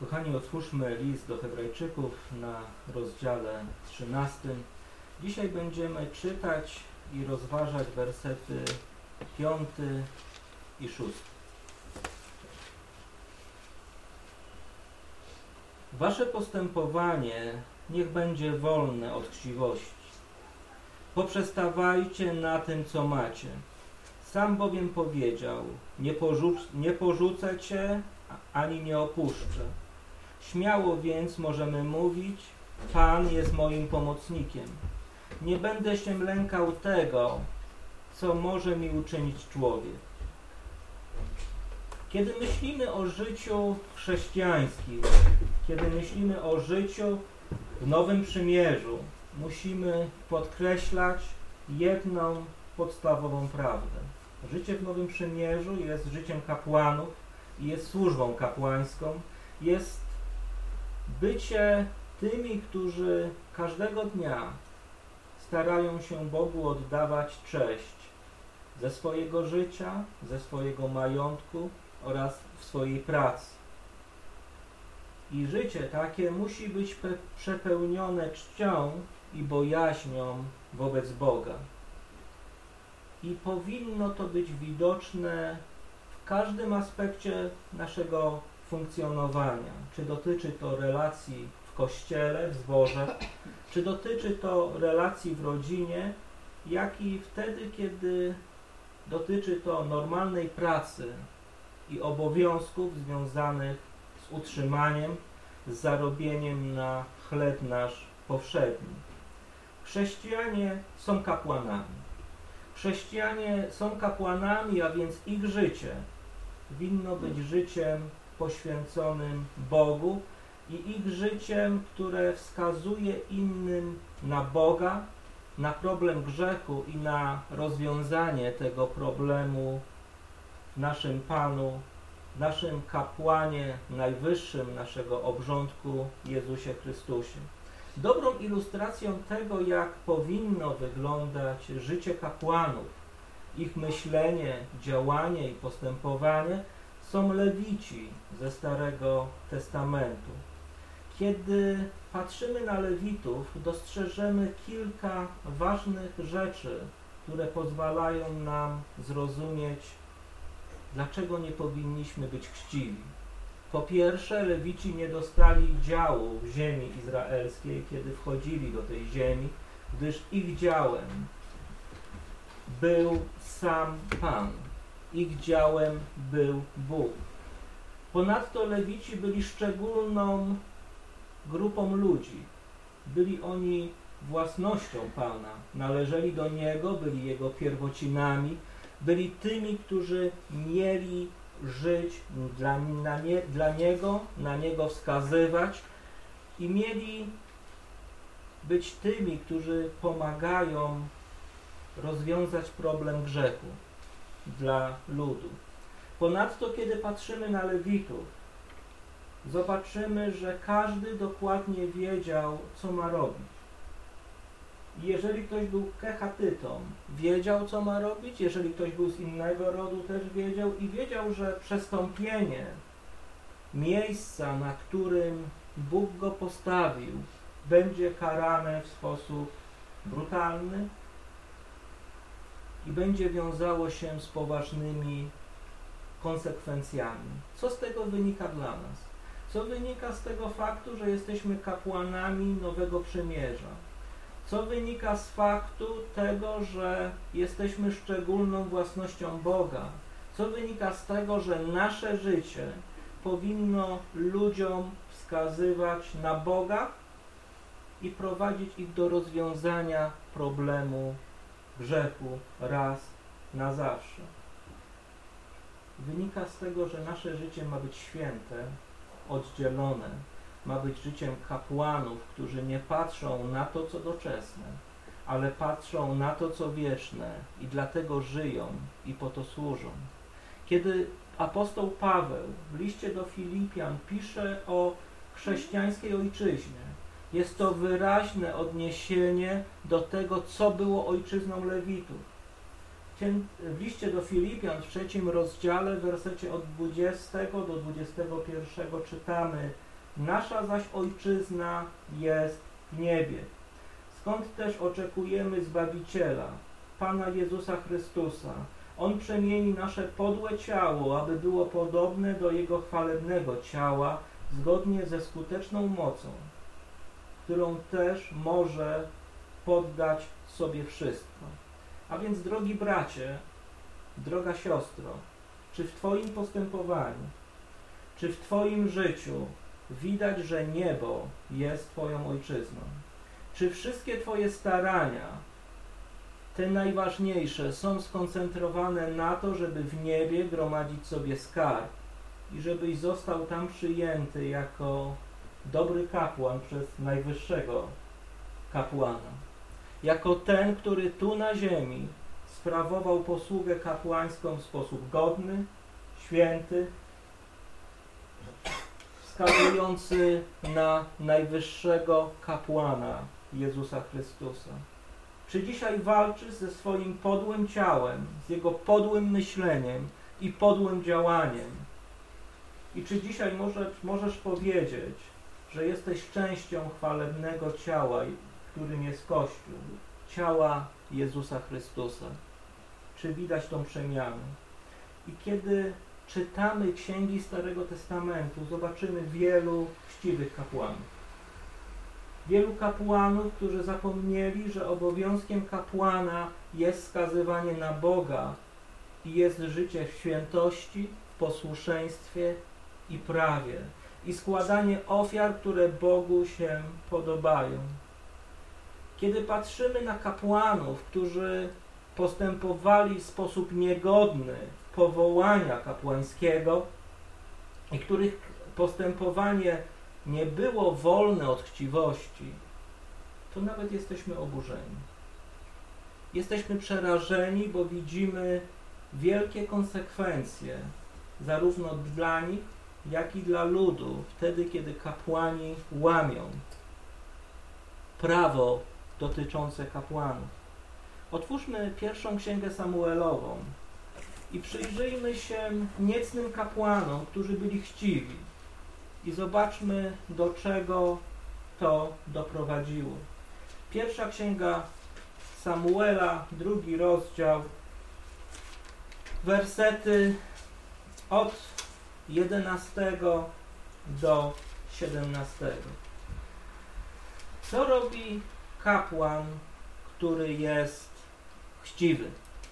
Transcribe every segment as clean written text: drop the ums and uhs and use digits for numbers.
Kochani, otwórzmy list do Hebrajczyków na rozdziale 13. Dzisiaj będziemy czytać i rozważać wersety 5 i 6. Wasze postępowanie niech będzie wolne od chciwości. Poprzestawajcie na tym, co macie. Sam bowiem powiedział, nie porzucę cię, ani nie opuszczę. Śmiało więc możemy mówić, Pan jest moim pomocnikiem. Nie będę się lękał tego, co może mi uczynić człowiek. Kiedy myślimy o życiu chrześcijańskim, kiedy myślimy o życiu w Nowym Przymierzu, musimy podkreślać jedną podstawową prawdę. Życie w Nowym Przymierzu jest życiem kapłanów i jest służbą kapłańską, jest bycie tymi, którzy każdego dnia starają się Bogu oddawać cześć ze swojego życia, ze swojego majątku oraz w swojej pracy. I życie takie musi być przepełnione czcią i bojaźnią wobec Boga. I powinno to być widoczne w każdym aspekcie naszego funkcjonowania. Czy dotyczy to relacji w kościele, w zborze, czy dotyczy to relacji w rodzinie, jak i wtedy, kiedy dotyczy to normalnej pracy i obowiązków związanych z utrzymaniem, z zarobieniem na chleb nasz powszedni. Chrześcijanie są kapłanami. Chrześcijanie są kapłanami, a więc ich życie winno być życiem poświęconym Bogu i ich życiem, które wskazuje innym na Boga, na problem grzechu i na rozwiązanie tego problemu w naszym Panu, w naszym kapłanie najwyższym naszego obrządku Jezusie Chrystusie. Dobrą ilustracją tego, jak powinno wyglądać życie kapłanów, ich myślenie, działanie i postępowanie są Lewici ze Starego Testamentu. Kiedy patrzymy na Lewitów, dostrzeżemy kilka ważnych rzeczy, które pozwalają nam zrozumieć, dlaczego nie powinniśmy być chciwi. Po pierwsze, Lewici nie dostali działu w ziemi izraelskiej, kiedy wchodzili do tej ziemi, gdyż ich działem był sam Pan. Ich działem był Bóg. Ponadto Lewici byli szczególną grupą ludzi. Byli oni własnością Pana. Należeli do Niego, byli Jego pierwocinami, byli tymi, którzy mieli żyć dla Niego, na Niego wskazywać i mieli być tymi, którzy pomagają rozwiązać problem grzechu dla ludu. Ponadto, kiedy patrzymy na Lewitów, zobaczymy, że każdy dokładnie wiedział, co ma robić. I jeżeli ktoś był kehatytą, wiedział, co ma robić. Jeżeli ktoś był z innego rodu, też wiedział i wiedział, że przestąpienie miejsca, na którym Bóg go postawił, będzie karane w sposób brutalny i będzie wiązało się z poważnymi konsekwencjami. Co z tego wynika dla nas? Co wynika z tego faktu, że jesteśmy kapłanami Nowego Przymierza? Co wynika z faktu tego, że jesteśmy szczególną własnością Boga? Co wynika z tego, że nasze życie powinno ludziom wskazywać na Boga i prowadzić ich do rozwiązania problemu grzechu raz na zawsze? Wynika z tego, że nasze życie ma być święte, oddzielone, ma być życiem kapłanów, którzy nie patrzą na to, co doczesne, ale patrzą na to, co wieczne i dlatego żyją i po to służą. Kiedy apostoł Paweł w liście do Filipian pisze o chrześcijańskiej ojczyźnie, jest to wyraźne odniesienie do tego, co było ojczyzną Lewitów. W liście do Filipian w 3 rozdziale, w wersecie od 20 do 21 czytamy: Nasza zaś ojczyzna jest w niebie. Skąd też oczekujemy Zbawiciela, Pana Jezusa Chrystusa. On przemieni nasze podłe ciało, aby było podobne do Jego chwalebnego ciała, zgodnie ze skuteczną mocą, którą też może poddać sobie wszystko. A więc, drogi bracie, droga siostro, czy w Twoim postępowaniu, czy w Twoim życiu widać, że niebo jest Twoją ojczyzną? Czy wszystkie Twoje starania, te najważniejsze, są skoncentrowane na to, żeby w niebie gromadzić sobie skarb i żebyś został tam przyjęty jako dobry kapłan przez najwyższego kapłana? Jako ten, który tu na ziemi sprawował posługę kapłańską w sposób godny, święty, wskazujący na najwyższego kapłana Jezusa Chrystusa. Czy dzisiaj walczysz ze swoim podłym ciałem, z jego podłym myśleniem i podłym działaniem? I czy dzisiaj możesz powiedzieć, że jesteś częścią chwalebnego ciała, którym jest Kościół, ciała Jezusa Chrystusa? Czy widać tą przemianę? I kiedy czytamy księgi Starego Testamentu, zobaczymy wielu chciwych kapłanów. Wielu kapłanów, którzy zapomnieli, że obowiązkiem kapłana jest skazywanie na Boga i jest życie w świętości, w posłuszeństwie i prawie i składanie ofiar, które Bogu się podobają. Kiedy patrzymy na kapłanów, którzy postępowali w sposób niegodny powołania kapłańskiego i których postępowanie nie było wolne od chciwości, to nawet jesteśmy oburzeni. Jesteśmy przerażeni, bo widzimy wielkie konsekwencje zarówno dla nich, jak i dla ludu, wtedy kiedy kapłani łamią prawo dotyczące kapłanów. Otwórzmy pierwszą księgę Samuelową i przyjrzyjmy się niecnym kapłanom, którzy byli chciwi, i zobaczmy, do czego to doprowadziło. Pierwsza księga Samuela, 2 rozdział, wersety od 11 do 17. Co robi kapłan, który jest chciwy?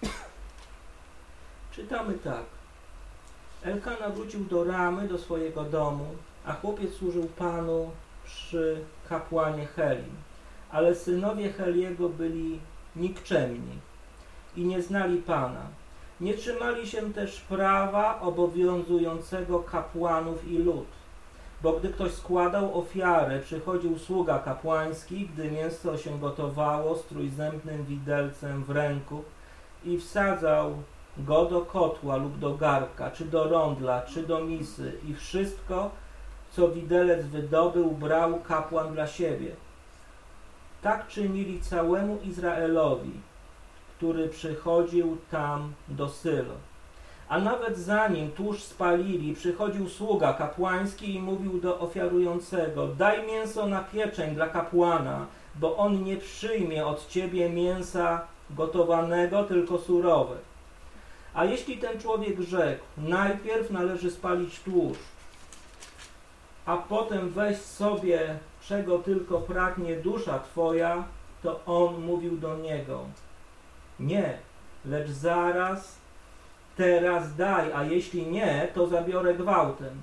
Czytamy tak. Elkana wrócił do Ramy, do swojego domu, a chłopiec służył Panu przy kapłanie Helim. Ale synowie Heliego byli nikczemni i nie znali Pana. Nie trzymali się też prawa obowiązującego kapłanów i lud. Bo gdy ktoś składał ofiarę, przychodził sługa kapłański, gdy mięso się gotowało z trójzębnym widelcem w ręku i wsadzał go do kotła lub do garnka, czy do rondla, czy do misy i wszystko, co widelec wydobył, brał kapłan dla siebie. Tak czynili całemu Izraelowi, który przychodził tam do Sylo. A nawet zanim tłuszcz spalili, przychodził sługa kapłański i mówił do ofiarującego: daj mięso na pieczeń dla kapłana, bo on nie przyjmie od ciebie mięsa gotowanego, tylko surowe. A jeśli ten człowiek rzekł: najpierw należy spalić tłuszcz, a potem weź sobie, czego tylko pragnie dusza twoja, to on mówił do niego: nie, lecz zaraz, teraz daj, a jeśli nie, to zabiorę gwałtem.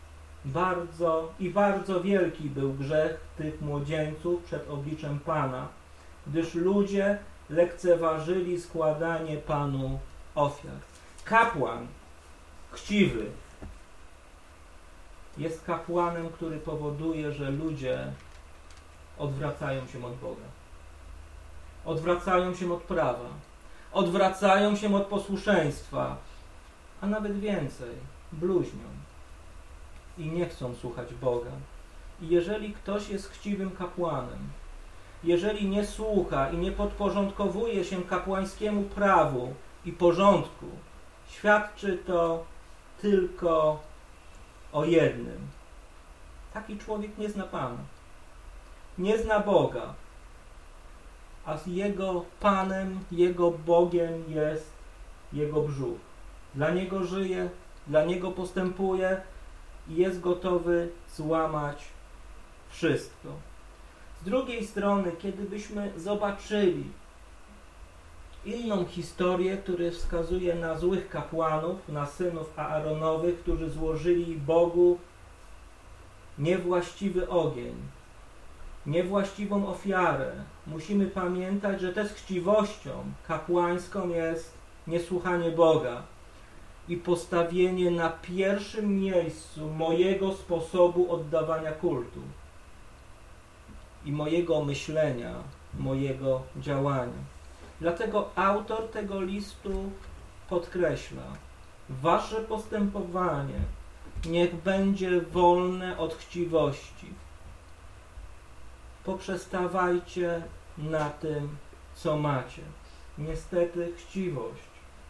Bardzo wielki był grzech tych młodzieńców przed obliczem Pana, gdyż ludzie lekceważyli składanie Panu ofiar. Kapłan chciwy jest kapłanem, który powoduje, że ludzie odwracają się od Boga. Odwracają się od prawa. Odwracają się od posłuszeństwa. A nawet więcej, bluźnią. I nie chcą słuchać Boga. I jeżeli ktoś jest chciwym kapłanem, jeżeli nie słucha i nie podporządkowuje się kapłańskiemu prawu i porządku, świadczy to tylko o jednym. Taki człowiek nie zna Pana. Nie zna Boga. A z Jego Panem, Jego Bogiem jest Jego brzuch. Dla Niego żyje, dla Niego postępuje i jest gotowy złamać wszystko. Z drugiej strony, kiedy byśmy zobaczyli inną historię, która wskazuje na złych kapłanów, na synów Aaronowych, którzy złożyli Bogu niewłaściwy ogień, niewłaściwą ofiarę, musimy pamiętać, że też chciwością kapłańską jest niesłuchanie Boga i postawienie na pierwszym miejscu mojego sposobu oddawania kultu i mojego myślenia, mojego działania. Dlatego autor tego listu podkreśla: wasze postępowanie niech będzie wolne od chciwości. Poprzestawajcie na tym, co macie. Niestety chciwość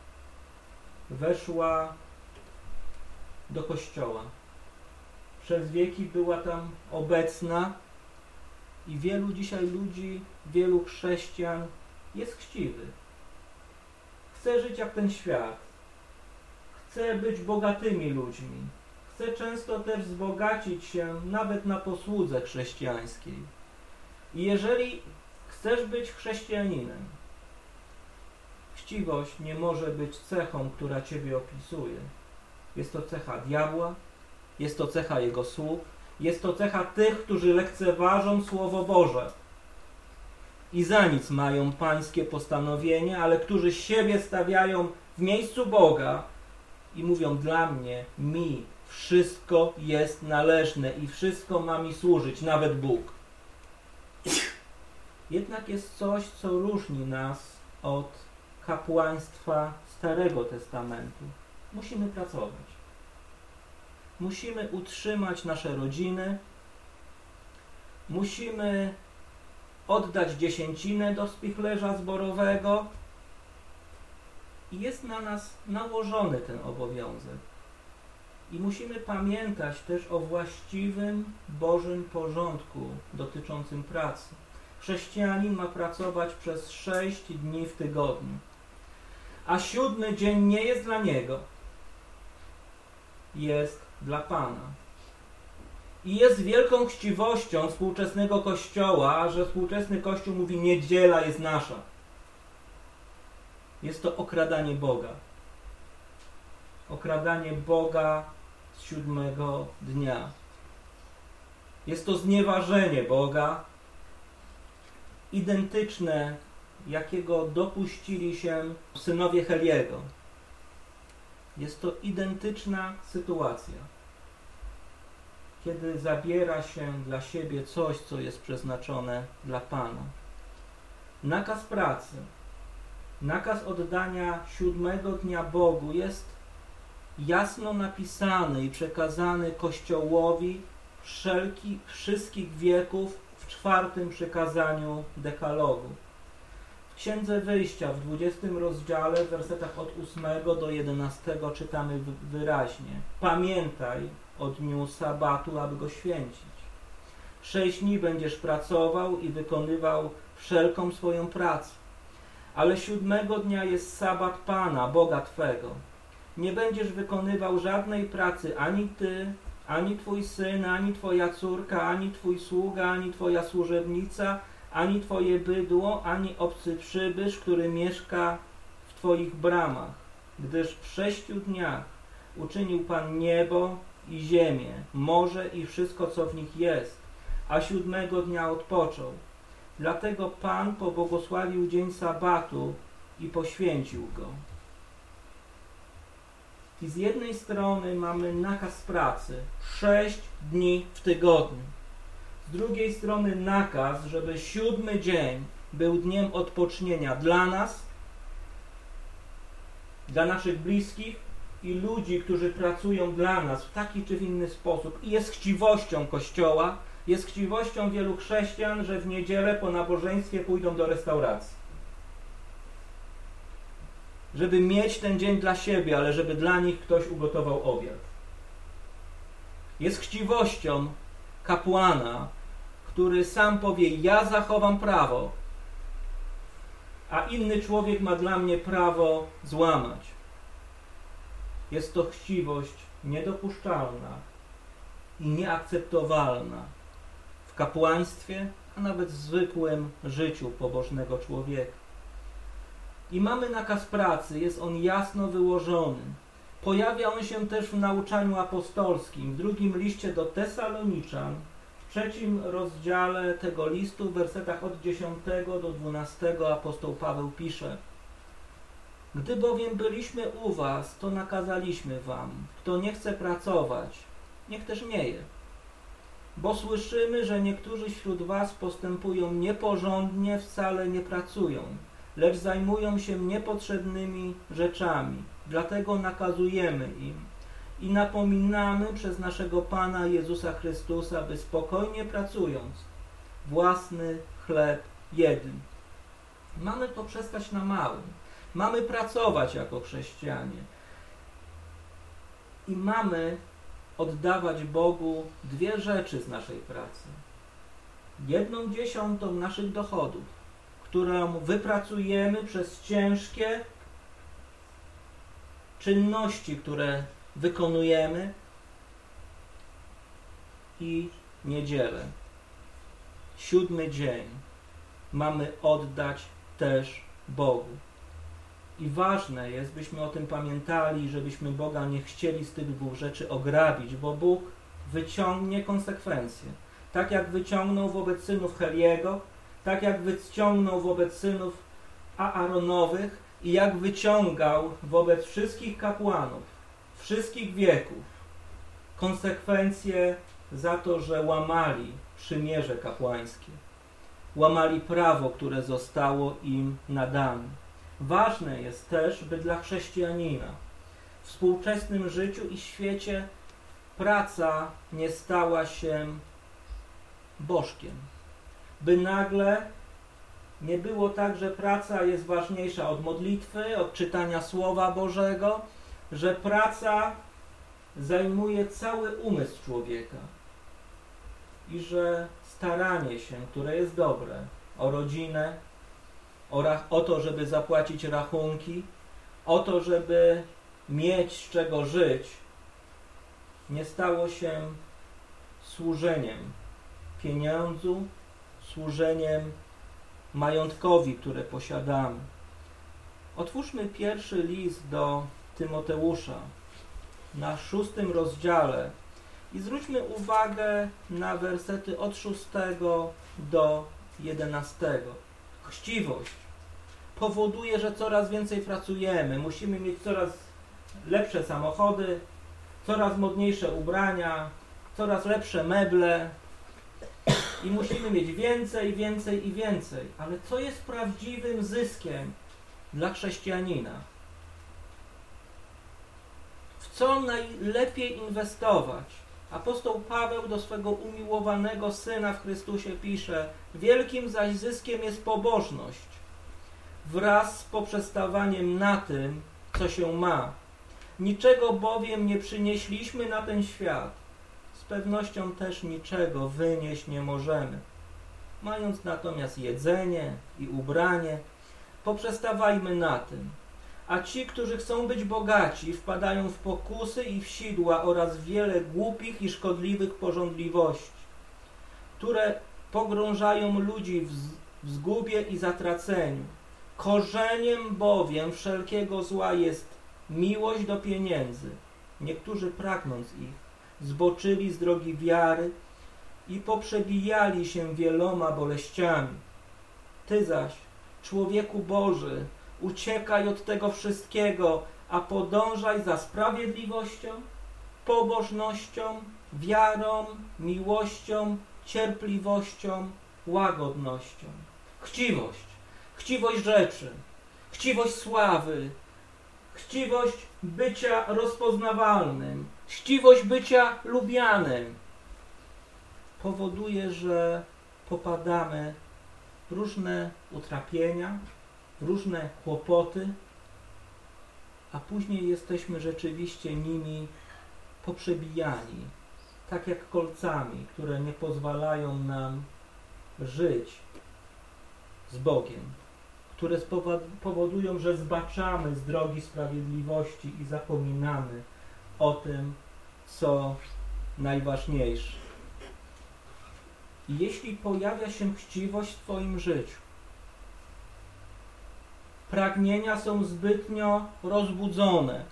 weszła do Kościoła. Przez wieki była tam obecna i wielu dzisiaj ludzi, wielu chrześcijan jest chciwy. Chce żyć jak ten świat. Chce być bogatymi ludźmi. Chce często też wzbogacić się nawet na posłudze chrześcijańskiej. I jeżeli chcesz być chrześcijaninem, chciwość nie może być cechą, która Ciebie opisuje. Jest to cecha diabła, jest to cecha jego sług, jest to cecha tych, którzy lekceważą Słowo Boże i za nic mają pańskie postanowienie, ale którzy siebie stawiają w miejscu Boga i mówią: dla mnie, mi wszystko jest należne i wszystko ma mi służyć, nawet Bóg. Jednak jest coś, co różni nas od kapłaństwa Starego Testamentu. Musimy pracować. Musimy utrzymać nasze rodziny. Musimy oddać dziesięcinę do spichlerza zborowego. I jest na nas nałożony ten obowiązek. I musimy pamiętać też o właściwym Bożym porządku dotyczącym pracy. Chrześcijanin ma pracować przez 6 dni w tygodniu, a 7 dzień nie jest dla niego, jest dla Pana. I jest wielką chciwością współczesnego Kościoła, że współczesny Kościół mówi: niedziela jest nasza. Jest to okradanie Boga. Okradanie Boga z 7 dnia. Jest to znieważenie Boga, identyczne, jakiego dopuścili się synowie Heliego. Jest to identyczna sytuacja, kiedy zabiera się dla siebie coś, co jest przeznaczone dla Pana. Nakaz pracy, nakaz oddania 7 dnia Bogu jest jasno napisany i przekazany Kościołowi wszystkich wieków w 4. przykazaniu Dekalogu. W Księdze Wyjścia w 20 rozdziale, w wersetach od 8 do 11 czytamy wyraźnie: pamiętaj o dniu sabatu, aby go święcić. 6 dni będziesz pracował i wykonywał wszelką swoją pracę. Ale 7 dnia jest sabat Pana, Boga Twego. Nie będziesz wykonywał żadnej pracy, ani ty, ani twój syn, ani twoja córka, ani twój sługa, ani twoja służebnica, ani twoje bydło, ani obcy przybysz, który mieszka w twoich bramach. Gdyż w 6 dniach uczynił Pan niebo i ziemię, morze i wszystko, co w nich jest, a 7 dnia odpoczął. Dlatego Pan pobłogosławił dzień sabatu i poświęcił go. I z jednej strony mamy nakaz pracy 6 dni w tygodniu. Z drugiej strony nakaz, żeby 7 dzień był dniem odpocznienia dla nas, dla naszych bliskich i ludzi, którzy pracują dla nas w taki czy w inny sposób. I jest chciwością Kościoła, jest chciwością wielu chrześcijan, że w niedzielę po nabożeństwie pójdą do restauracji. Żeby mieć ten dzień dla siebie, ale żeby dla nich ktoś ugotował obiad. Jest chciwością kapłana, który sam powie: ja zachowam prawo, a inny człowiek ma dla mnie prawo złamać. Jest to chciwość niedopuszczalna i nieakceptowalna w kapłaństwie, a nawet w zwykłym życiu pobożnego człowieka. I mamy nakaz pracy, jest on jasno wyłożony. Pojawia on się też w nauczaniu apostolskim, w drugim liście do Tesaloniczan, w 3 rozdziale tego listu, w wersetach od 10 do 12 apostoł Paweł pisze: gdy bowiem byliśmy u was, to nakazaliśmy wam, kto nie chce pracować, niech też nie je. Bo słyszymy, że niektórzy wśród was postępują nieporządnie, wcale nie pracują, lecz zajmują się niepotrzebnymi rzeczami. Dlatego nakazujemy im i napominamy przez naszego Pana Jezusa Chrystusa, by spokojnie pracując, własny chleb jedli. Mamy poprzestać na małym. Mamy pracować jako chrześcijanie. I mamy oddawać Bogu 2 rzeczy z naszej pracy. 1/10 naszych dochodów, którą wypracujemy przez ciężkie czynności, które wykonujemy, i niedzielę, 7 dzień, mamy oddać też Bogu. I ważne jest, byśmy o tym pamiętali, żebyśmy Boga nie chcieli z tych 2 rzeczy ograbić, bo Bóg wyciągnie konsekwencje. Tak jak wyciągnął wobec synów Heliego, tak jak wyciągnął wobec synów Aaronowych i jak wyciągał wobec wszystkich kapłanów, wszystkich wieków, konsekwencje za to, że łamali przymierze kapłańskie, łamali prawo, które zostało im nadane. Ważne jest też, by dla chrześcijanina w współczesnym życiu i świecie praca nie stała się bożkiem. By nagle nie było tak, że praca jest ważniejsza od modlitwy, od czytania Słowa Bożego, że praca zajmuje cały umysł człowieka i że staranie się, które jest dobre, o rodzinę, o to, żeby zapłacić rachunki, o to, żeby mieć z czego żyć, nie stało się służeniem pieniądzu, służeniem majątkowi, które posiadamy. Otwórzmy 1 list do Tymoteusza na 6 rozdziale i zwróćmy uwagę na wersety od 6 do 11. Chciwość powoduje, że coraz więcej pracujemy. Musimy mieć coraz lepsze samochody, coraz modniejsze ubrania, coraz lepsze meble i musimy mieć więcej, więcej i więcej. Ale co jest prawdziwym zyskiem dla chrześcijanina? W co najlepiej inwestować? Apostoł Paweł do swego umiłowanego Syna w Chrystusie pisze: wielkim zaś zyskiem jest pobożność, wraz z poprzestawaniem na tym, co się ma. Niczego bowiem nie przynieśliśmy na ten świat, z pewnością też niczego wynieść nie możemy. Mając natomiast jedzenie i ubranie, poprzestawajmy na tym. A ci, którzy chcą być bogaci, wpadają w pokusy i w sidła oraz wiele głupich i szkodliwych pożądliwości, które pogrążają ludzi w zgubie i zatraceniu. Korzeniem bowiem wszelkiego zła jest miłość do pieniędzy. Niektórzy, pragnąc ich, zboczyli z drogi wiary i poprzebijali się wieloma boleściami. Ty zaś, człowieku Boży, uciekaj od tego wszystkiego, a podążaj za sprawiedliwością, pobożnością, wiarą, miłością, cierpliwością, łagodnością. Chciwość rzeczy, chciwość sławy, chciwość bycia rozpoznawalnym, chciwość bycia lubianym powoduje, że popadamy w różne utrapienia, różne kłopoty, a później jesteśmy rzeczywiście nimi poprzebijani. tak jak kolcami, które nie pozwalają nam żyć z Bogiem, które powodują, że zbaczamy z drogi sprawiedliwości i zapominamy o tym, co najważniejsze. I jeśli pojawia się chciwość w Twoim życiu, pragnienia są zbytnio rozbudzone,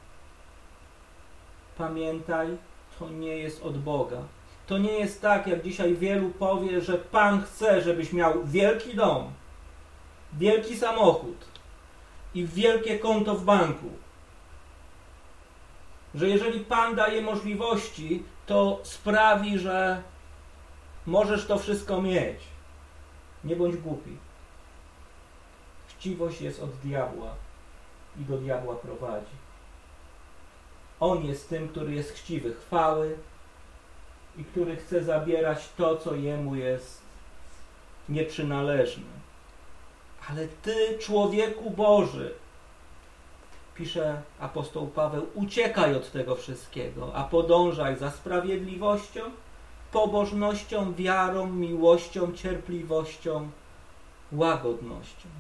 pamiętaj, to nie jest od Boga. To nie jest tak, jak dzisiaj wielu powie, że Pan chce, żebyś miał wielki dom, wielki samochód i wielkie konto w banku. Że jeżeli Pan daje możliwości, to sprawi, że możesz to wszystko mieć. Nie bądź głupi. Chciwość jest od diabła i do diabła prowadzi. On jest tym, który jest chciwy chwały i który chce zabierać to, co jemu jest nieprzynależne. Ale Ty, człowieku Boży, pisze apostoł Paweł, uciekaj od tego wszystkiego, a podążaj za sprawiedliwością, pobożnością, wiarą, miłością, cierpliwością, łagodnością.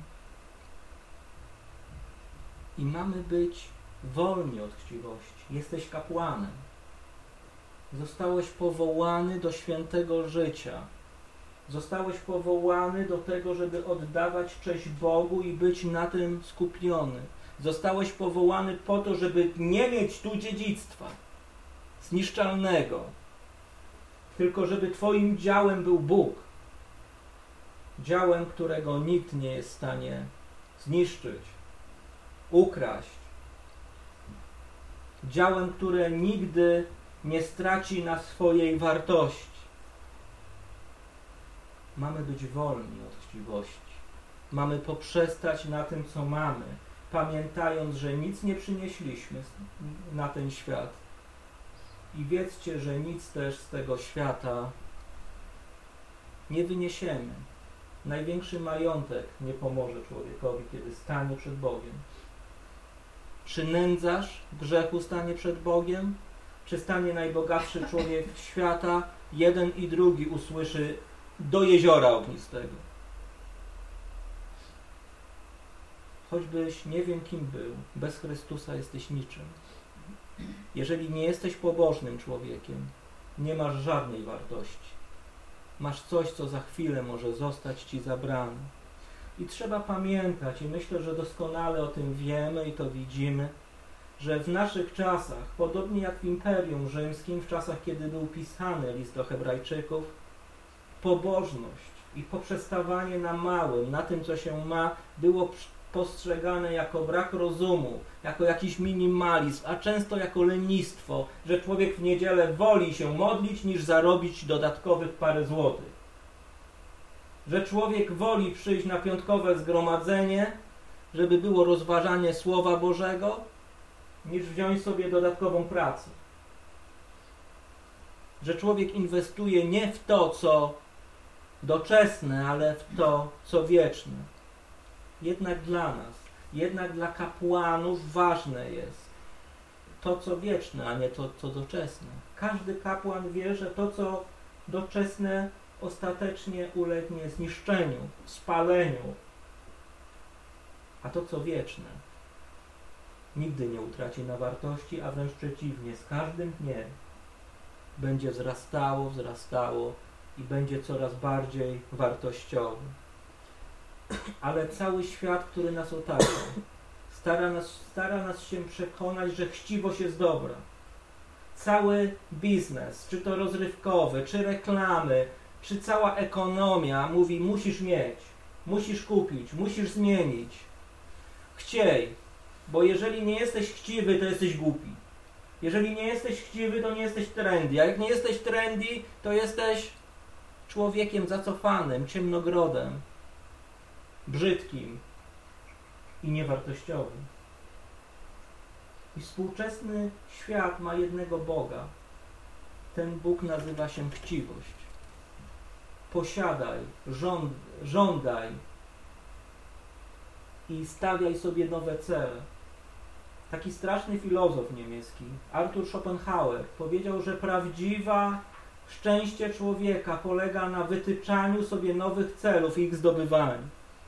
I mamy być wolni od chciwości. Jesteś kapłanem. Zostałeś powołany do świętego życia. Zostałeś powołany do tego, żeby oddawać cześć Bogu i być na tym skupiony. Zostałeś powołany po to, żeby nie mieć tu dziedzictwa zniszczalnego, tylko żeby Twoim działem był Bóg. Działem, którego nikt nie jest w stanie zniszczyć, ukraść. Działem, które nigdy nie straci na swojej wartości. Mamy być wolni od chciwości. Mamy poprzestać na tym, co mamy, pamiętając, że nic nie przynieśliśmy na ten świat. I wiedzcie, że nic też z tego świata nie wyniesiemy. Największy majątek nie pomoże człowiekowi, kiedy stanie przed Bogiem. Czy nędzarz w grzechu stanie przed Bogiem? Czy stanie najbogatszy człowiek świata? Jeden i drugi usłyszy do jeziora ognistego. Choćbyś nie wiem kim był, bez Chrystusa jesteś niczym. Jeżeli nie jesteś pobożnym człowiekiem, nie masz żadnej wartości. Masz coś, co za chwilę może zostać Ci zabrane. I trzeba pamiętać, i myślę, że doskonale o tym wiemy i to widzimy, że w naszych czasach, podobnie jak w Imperium Rzymskim, w czasach, kiedy był pisany list do Hebrajczyków, pobożność i poprzestawanie na małym, na tym, co się ma, było postrzegane jako brak rozumu, jako jakiś minimalizm, a często jako lenistwo, że człowiek w niedzielę woli się modlić, niż zarobić dodatkowych parę złotych. Że człowiek woli przyjść na piątkowe zgromadzenie, żeby było rozważanie Słowa Bożego, niż wziąć sobie dodatkową pracę. Że człowiek inwestuje nie w to, co doczesne, ale w to, co wieczne. Jednak dla nas, jednak dla kapłanów ważne jest to, co wieczne, a nie to, co doczesne. Każdy kapłan wie, że to, co doczesne, ostatecznie ulegnie zniszczeniu, spaleniu, a to, co wieczne, nigdy nie utraci na wartości, a wręcz przeciwnie, z każdym dniem będzie wzrastało i będzie coraz bardziej wartościowy. Ale cały świat, który nas otacza, stara nas się przekonać, że chciwość jest dobra. Cały biznes, czy to rozrywkowy, czy reklamy, czy cała ekonomia mówi: musisz mieć, musisz kupić, musisz zmienić. Chciej, bo jeżeli nie jesteś chciwy, to jesteś głupi. Jeżeli nie jesteś chciwy, to nie jesteś trendy. A jak nie jesteś trendy, to jesteś człowiekiem zacofanym, ciemnogrodem, brzydkim i niewartościowym. I współczesny świat ma jednego Boga. Ten Bóg nazywa się chciwość. Posiadaj, żądaj i stawiaj sobie nowe cele. taki straszny filozof niemiecki, Arthur Schopenhauer, powiedział, że prawdziwe szczęście człowieka polega na wytyczaniu sobie nowych celów i ich zdobywaniu.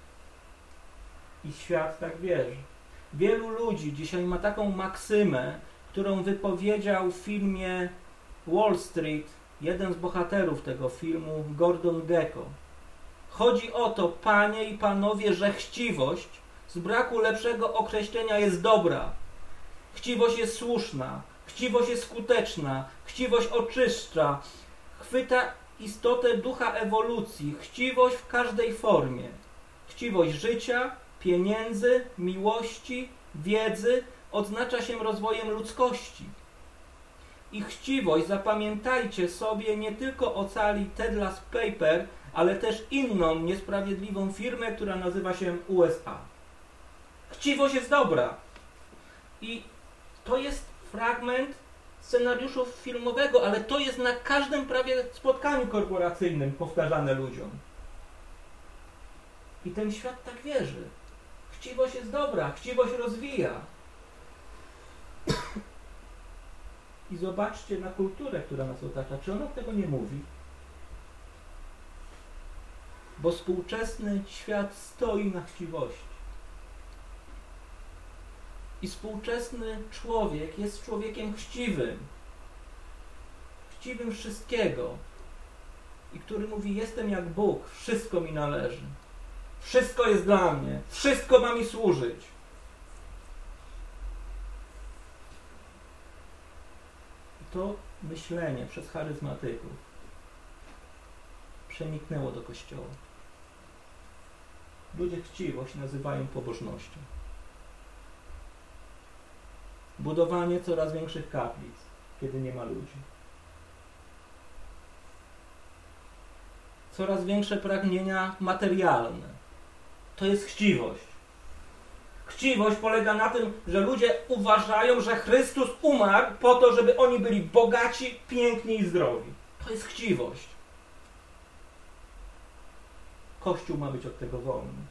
I świat tak wierzy. Wielu ludzi dzisiaj ma taką maksymę, którą wypowiedział w filmie Wall Street jeden z bohaterów tego filmu, Gordon Gekko. Chodzi o to, panie i panowie, że chciwość z braku lepszego określenia jest dobra. Chciwość jest słuszna, chciwość jest skuteczna, chciwość oczyszcza, chwyta istotę ducha ewolucji, chciwość w każdej formie. Chciwość życia, pieniędzy, miłości, wiedzy odznacza się rozwojem ludzkości. I chciwość, zapamiętajcie sobie, nie tylko ocali Tedlas Paper, ale też inną niesprawiedliwą firmę, która nazywa się USA. Chciwość jest dobra. I to jest fragment scenariuszu filmowego, ale to jest na każdym prawie spotkaniu korporacyjnym powtarzane ludziom. I ten świat tak wierzy. Chciwość jest dobra, chciwość rozwija. I zobaczcie na kulturę, która nas otacza. Czy ona tego nie mówi? Bo współczesny świat stoi na chciwości. I współczesny człowiek jest człowiekiem chciwym. Chciwym wszystkiego. I który mówi, jestem jak Bóg, wszystko mi należy. Wszystko jest dla mnie, wszystko ma mi służyć. I to myślenie przez charyzmatyków przeniknęło do Kościoła. Ludzie chciwość nazywają pobożnością. Budowanie coraz większych kaplic, kiedy nie ma ludzi. Coraz większe pragnienia materialne. To jest chciwość. Chciwość polega na tym, że ludzie uważają, że Chrystus umarł po to, żeby oni byli bogaci, piękni i zdrowi. To jest chciwość. Kościół ma być od tego wolny.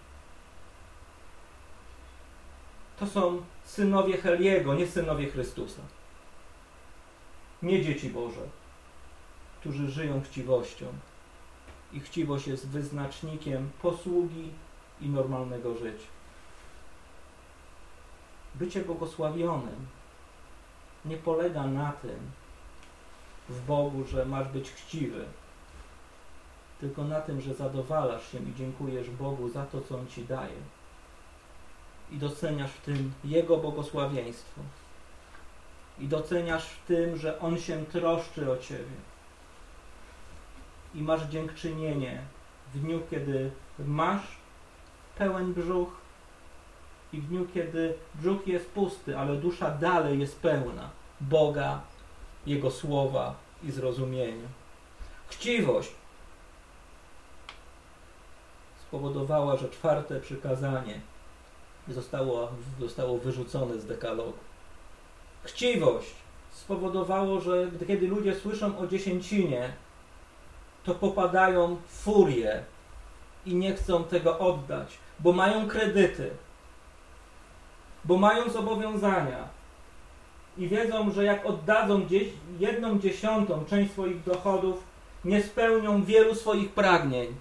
To są synowie Heliego, nie synowie Chrystusa. Nie dzieci Boże, którzy żyją chciwością. I chciwość jest wyznacznikiem posługi i normalnego życia. Bycie błogosławionym nie polega na tym w Bogu, że masz być chciwy, tylko na tym, że zadowalasz się i dziękujesz Bogu za to, co On Ci daje. I doceniasz w tym Jego błogosławieństwo. I doceniasz w tym, że On się troszczy o Ciebie. I masz dziękczynienie w dniu, kiedy masz pełen brzuch i w dniu, kiedy brzuch jest pusty, ale dusza dalej jest pełna Boga, Jego słowa i zrozumienia. Chciwość spowodowała, że 4. przykazanie zostało wyrzucone z dekalogu. Chciwość spowodowało, że kiedy ludzie słyszą o dziesięcinie, to popadają w furię i nie chcą tego oddać, bo mają kredyty, bo mają zobowiązania i wiedzą, że jak oddadzą 1/10 część swoich dochodów, nie spełnią wielu swoich pragnień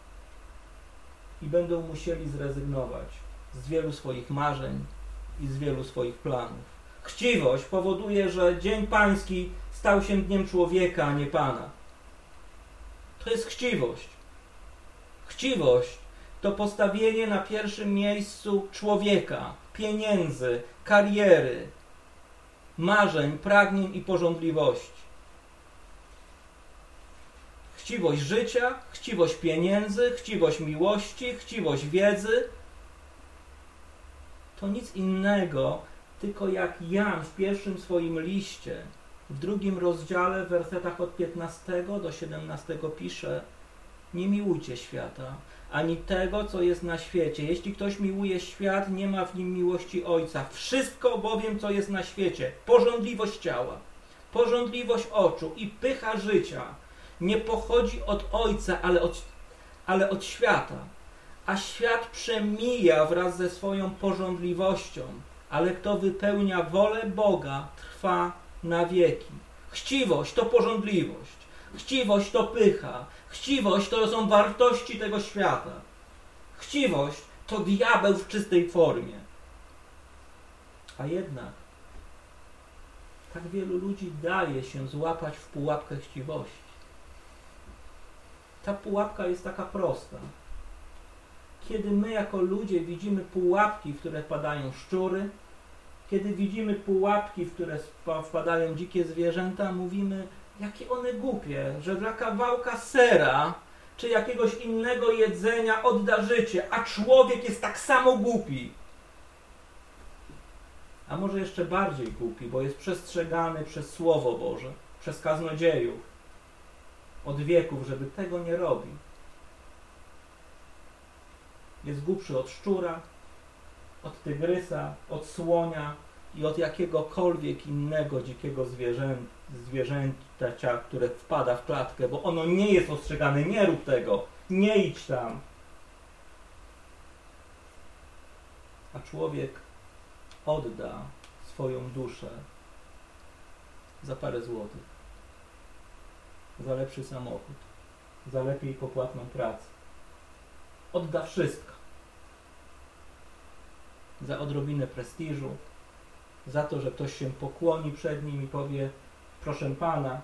i będą musieli zrezygnować z wielu swoich marzeń i z wielu swoich planów. Chciwość powoduje, że Dzień Pański stał się dniem człowieka, a nie Pana. To jest chciwość. Chciwość to postawienie na pierwszym miejscu człowieka, pieniędzy, kariery, marzeń, pragnień i pożądliwości. Chciwość życia, chciwość pieniędzy, chciwość miłości, chciwość wiedzy to nic innego, tylko jak Jan w pierwszym swoim liście, w 2 rozdziale, w wersetach od 15 do 17 pisze: nie miłujcie świata, ani tego, co jest na świecie. Jeśli ktoś miłuje świat, nie ma w nim miłości Ojca. Wszystko bowiem, co jest na świecie, pożądliwość ciała, pożądliwość oczu i pycha życia, nie pochodzi od Ojca, ale od świata. A świat przemija wraz ze swoją pożądliwością, ale kto wypełnia wolę Boga, trwa na wieki. Chciwość to pożądliwość, chciwość to pycha, chciwość to są wartości tego świata. Chciwość to diabeł w czystej formie. A jednak tak wielu ludzi daje się złapać w pułapkę chciwości. Ta pułapka jest taka prosta. Kiedy my jako ludzie widzimy pułapki, w które wpadają szczury, kiedy widzimy pułapki, w które wpadają dzikie zwierzęta, mówimy, jakie one głupie, że dla kawałka sera czy jakiegoś innego jedzenia odda życie, a człowiek jest tak samo głupi. A może jeszcze bardziej głupi, bo jest przestrzegany przez Słowo Boże, przez kaznodziejów od wieków, żeby tego nie robił. Jest głupszy od szczura, od tygrysa, od słonia i od jakiegokolwiek innego dzikiego zwierzęcia, które wpada w klatkę, bo ono nie jest ostrzegane, nie rób tego, nie idź tam. A człowiek odda swoją duszę za parę złotych, za lepszy samochód, za lepiej popłatną pracę. Odda wszystko. Za odrobinę prestiżu, za to, że ktoś się pokłoni przed nim i powie, proszę Pana.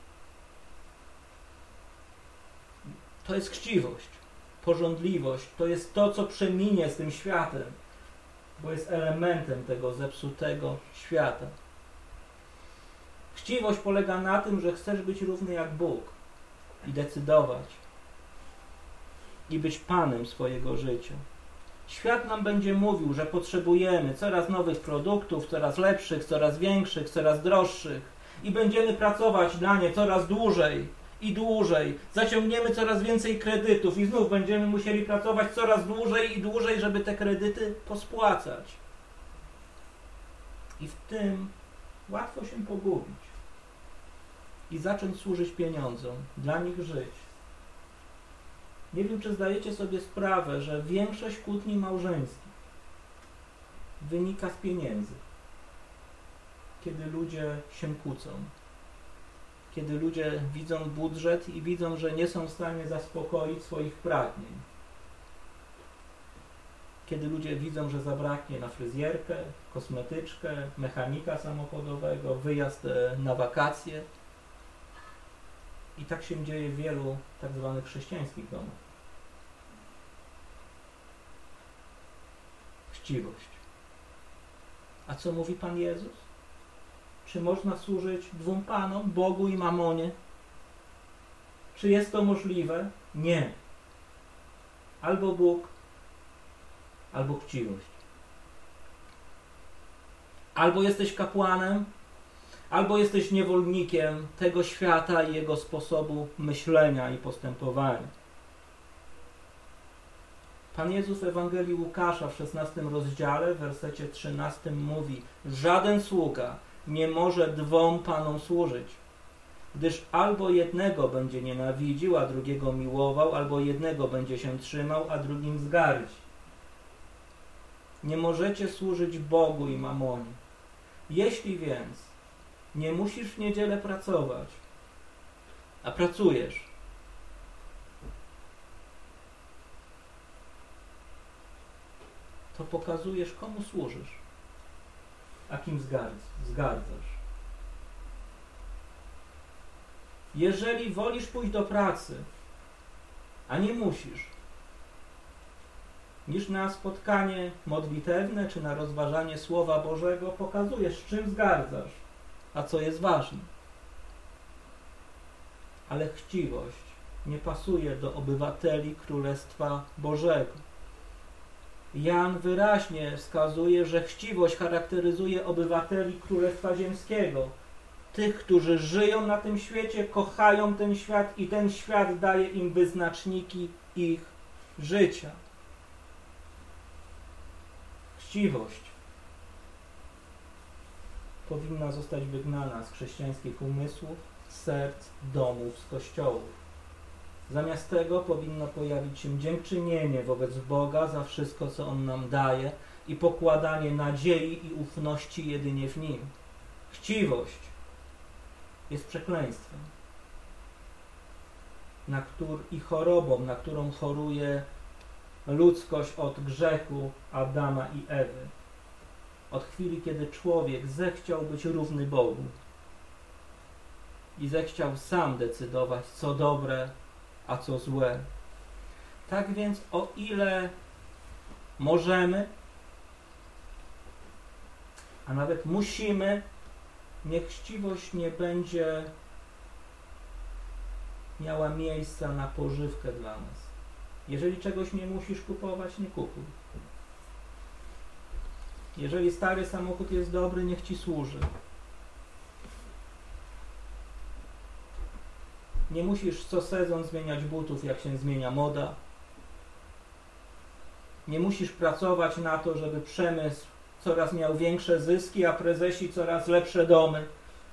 To jest chciwość, pożądliwość, to jest to, co przeminie z tym światem, bo jest elementem tego zepsutego świata. Chciwość polega na tym, że chcesz być równy jak Bóg i decydować i być Panem swojego życia. Świat nam będzie mówił, że potrzebujemy coraz nowych produktów, coraz lepszych, coraz większych, coraz droższych i będziemy pracować dla nie coraz dłużej i dłużej. Zaciągniemy coraz więcej kredytów i znów będziemy musieli pracować coraz dłużej i dłużej, żeby te kredyty pospłacać. I w tym łatwo się pogubić i zacząć służyć pieniądzom, dla nich żyć. Nie wiem, czy zdajecie sobie sprawę, że większość kłótni małżeńskich wynika z pieniędzy. Kiedy ludzie się kłócą. Kiedy ludzie widzą budżet i widzą, że nie są w stanie zaspokoić swoich pragnień. Kiedy ludzie widzą, że zabraknie na fryzjerkę, kosmetyczkę, mechanika samochodowego, wyjazd na wakacje. I tak się dzieje w wielu tak zwanych chrześcijańskich domach. Chciwość. A co mówi Pan Jezus? Czy można służyć dwóm Panom, Bogu i Mamonie? Czy jest to możliwe? Nie. Albo Bóg, albo chciwość. Albo jesteś kapłanem, albo jesteś niewolnikiem tego świata i jego sposobu myślenia i postępowania. Pan Jezus w Ewangelii Łukasza w 16 rozdziale, w wersecie 13 mówi: żaden sługa nie może dwom Panom służyć, gdyż albo jednego będzie nienawidził, a drugiego miłował, albo jednego będzie się trzymał, a drugim wzgardzi. Nie możecie służyć Bogu i Mamonie. Jeśli więc nie musisz w niedzielę pracować, a pracujesz, to pokazujesz, komu służysz, a kim wzgardzasz. Jeżeli wolisz pójść do pracy, a nie musisz, niż na spotkanie modlitewne czy na rozważanie Słowa Bożego, pokazujesz, czym wzgardzasz, a co jest ważne. Ale chciwość nie pasuje do obywateli Królestwa Bożego. Jan wyraźnie wskazuje, że chciwość charakteryzuje obywateli Królestwa Ziemskiego. Tych, którzy żyją na tym świecie, kochają ten świat i ten świat daje im wyznaczniki ich życia. Chciwość powinna zostać wygnana z chrześcijańskich umysłów, serc, domów, z kościołów. Zamiast tego powinno pojawić się dziękczynienie wobec Boga za wszystko, co On nam daje i pokładanie nadziei i ufności jedynie w Nim. Chciwość jest przekleństwem i chorobą, na którą choruje ludzkość od grzechu Adama i Ewy. Od chwili, kiedy człowiek zechciał być równy Bogu i zechciał sam decydować, co dobre, a co złe. Tak więc, o ile możemy, a nawet musimy, niech chciwość nie będzie miała miejsca na pożywkę dla nas. Jeżeli czegoś nie musisz kupować, nie kupuj. Jeżeli stary samochód jest dobry, niech ci służy. Nie musisz co sezon zmieniać butów, jak się zmienia moda. Nie musisz pracować na to, żeby przemysł coraz miał większe zyski, a prezesi coraz lepsze domy.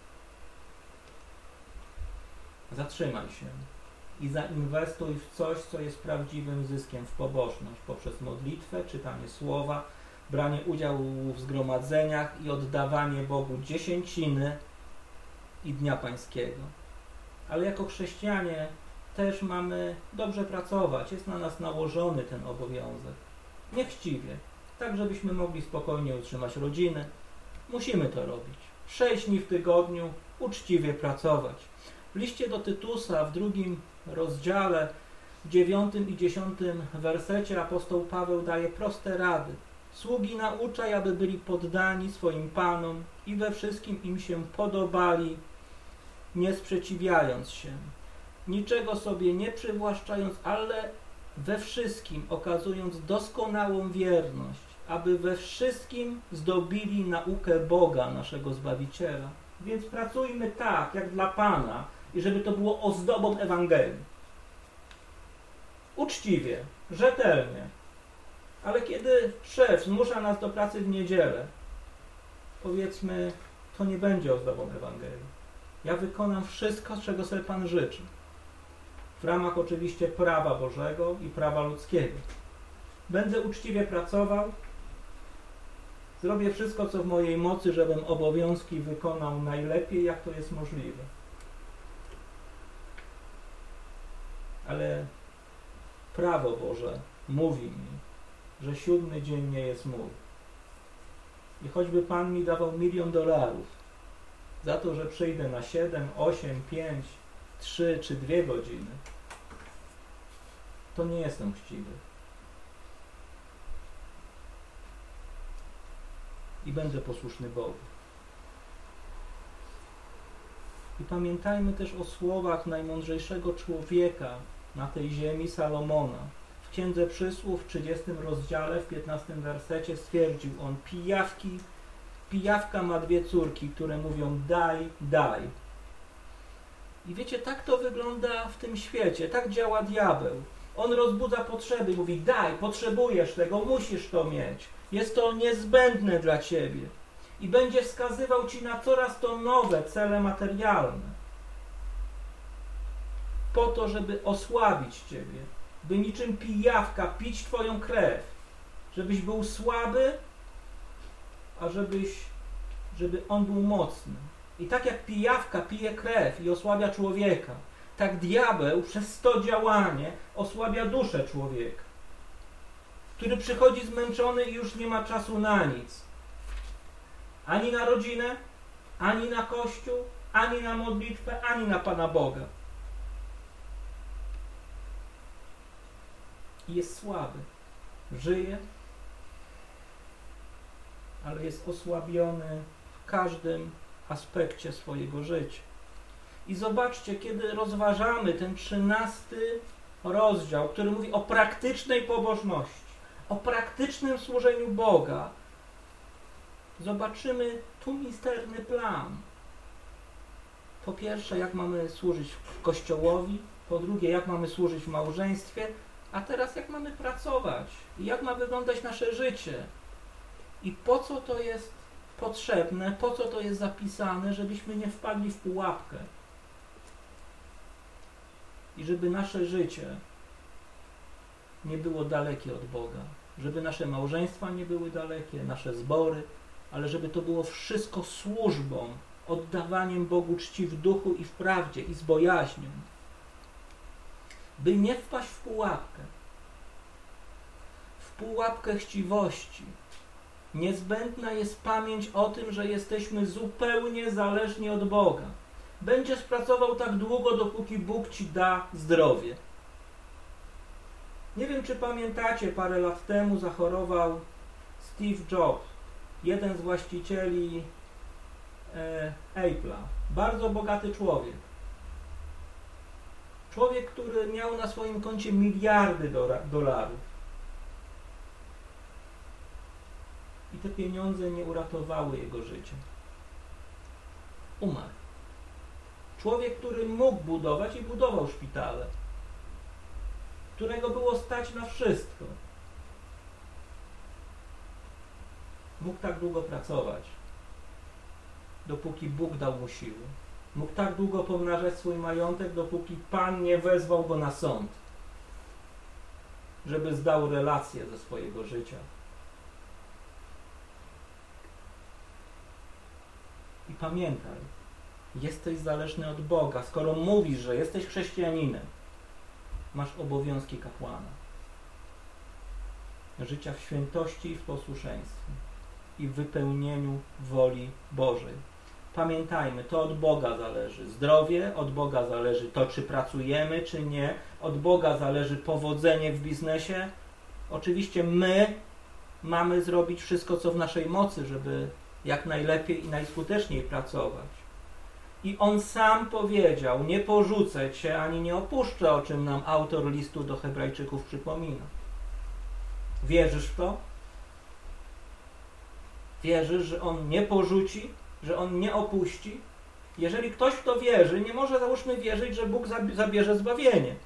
Zatrzymaj się i zainwestuj w coś, co jest prawdziwym zyskiem, w pobożność, poprzez modlitwę, czytanie słowa, branie udziału w zgromadzeniach i oddawanie Bogu dziesięciny i Dnia Pańskiego. Ale jako chrześcijanie też mamy dobrze pracować. Jest na nas nałożony ten obowiązek. Niechciwie. Tak, żebyśmy mogli spokojnie utrzymać rodziny. Musimy to robić. 6 dni w tygodniu uczciwie pracować. W liście do Tytusa w 2 rozdziale, w 9 i 10 wersecie apostoł Paweł daje proste rady. Sługi nauczaj, aby byli poddani swoim panom i we wszystkim im się podobali, nie sprzeciwiając się, niczego sobie nie przywłaszczając, ale we wszystkim okazując doskonałą wierność, aby we wszystkim zdobili naukę Boga, naszego Zbawiciela. Więc pracujmy tak, jak dla Pana i żeby to było ozdobą Ewangelii. Uczciwie, rzetelnie. Ale kiedy szef zmusza nas do pracy w niedzielę, powiedzmy, to nie będzie ozdobą Ewangelii. Ja wykonam wszystko, czego sobie Pan życzy. W ramach oczywiście prawa Bożego i prawa ludzkiego. Będę uczciwie pracował, zrobię wszystko, co w mojej mocy, żebym obowiązki wykonał najlepiej, jak to jest możliwe. Ale prawo Boże mówi mi, że 7 dzień nie jest mój. I choćby Pan mi dawał $1 000 000 za to, że przyjdę na 7, 8, 5, 3 czy 2 godziny, to nie jestem chciwy. I będę posłuszny Bogu. I pamiętajmy też o słowach najmądrzejszego człowieka na tej ziemi, Salomona. W Księdze Przysłów w 30 rozdziale, w 15 wersecie stwierdził on: pijawka ma 2 córki, które mówią daj, daj. I wiecie, tak to wygląda w tym świecie, tak działa diabeł. On rozbudza potrzeby, mówi daj, potrzebujesz tego, musisz to mieć. Jest to niezbędne dla ciebie. I będzie wskazywał ci na coraz to nowe cele materialne. Po to, żeby osłabić ciebie. By niczym pijawka pić twoją krew. Żebyś był słaby, a żeby on był mocny. I tak jak pijawka pije krew i osłabia człowieka, tak diabeł przez to działanie osłabia duszę człowieka, który przychodzi zmęczony i już nie ma czasu na nic. Ani na rodzinę, ani na Kościół, ani na modlitwę, ani na Pana Boga. I jest słaby. Żyje, ale jest osłabiony w każdym aspekcie swojego życia. I zobaczcie, kiedy rozważamy ten 13 rozdział, który mówi o praktycznej pobożności, o praktycznym służeniu Boga, zobaczymy tu misterny plan. Po pierwsze, jak mamy służyć Kościołowi, po drugie, jak mamy służyć w małżeństwie, a teraz jak mamy pracować i jak ma wyglądać nasze życie. I po co to jest potrzebne, po co to jest zapisane, żebyśmy nie wpadli w pułapkę. I żeby nasze życie nie było dalekie od Boga. żeby nasze małżeństwa nie były dalekie, nasze zbory, ale żeby to było wszystko służbą, oddawaniem Bogu czci w duchu i w prawdzie i z bojaźnią. By nie wpaść w pułapkę chciwości, niezbędna jest pamięć o tym, że jesteśmy zupełnie zależni od Boga. Będziesz pracował tak długo, dopóki Bóg ci da zdrowie. Nie wiem, czy pamiętacie, parę lat temu zachorował Steve Jobs, jeden z właścicieli Apple'a. Bardzo bogaty człowiek. Człowiek, który miał na swoim koncie miliardy dolarów. I te pieniądze nie uratowały jego życia. Umarł. Człowiek, który mógł budować i budował szpitale. Którego było stać na wszystko. Mógł tak długo pracować, dopóki Bóg dał mu siły. Mógł tak długo pomnażać swój majątek, dopóki Pan nie wezwał go na sąd, żeby zdał relację ze swojego życia. I pamiętaj, jesteś zależny od Boga. Skoro mówisz, że jesteś chrześcijaninem, masz obowiązki kapłana. Życia w świętości i w posłuszeństwie i w wypełnieniu woli Bożej. Pamiętajmy, to od Boga zależy zdrowie, od Boga zależy to, czy pracujemy, czy nie, od Boga zależy powodzenie w biznesie. Oczywiście my mamy zrobić wszystko, co w naszej mocy, żeby jak najlepiej i najskuteczniej pracować. I On sam powiedział, nie porzucę Cię, ani nie opuszczę, o czym nam autor listu do Hebrajczyków przypomina. Wierzysz w to? Wierzysz, że On nie porzuci, że On nie opuści? Jeżeli ktoś w to wierzy, nie może, załóżmy, wierzyć, że Bóg zabierze zbawienie.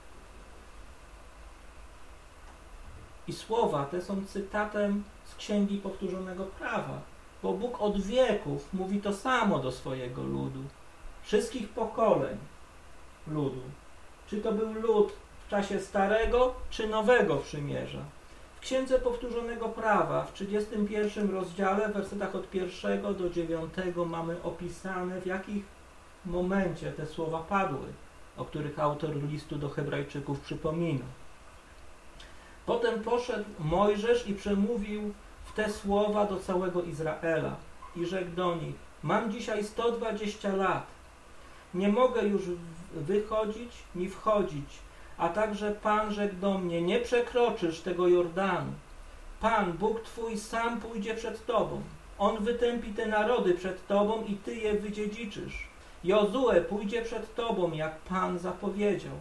I słowa te są cytatem z Księgi Powtórzonego Prawa, bo Bóg od wieków mówi to samo do swojego ludu, wszystkich pokoleń ludu. Czy to był lud w czasie Starego czy Nowego Przymierza. W Księdze Powtórzonego Prawa w 31 rozdziale, w wersetach od 1 do 9 mamy opisane, w jakich momencie te słowa padły, o których autor listu do Hebrajczyków przypomina. Potem poszedł Mojżesz i przemówił w te słowa do całego Izraela i rzekł do nich: mam dzisiaj 120 lat, nie mogę już wychodzić ni wchodzić, a także Pan rzekł do mnie: nie przekroczysz tego Jordanu. Pan, Bóg Twój, sam pójdzie przed Tobą. On wytępi te narody przed Tobą i Ty je wydziedziczysz. Jozue pójdzie przed Tobą, jak Pan zapowiedział.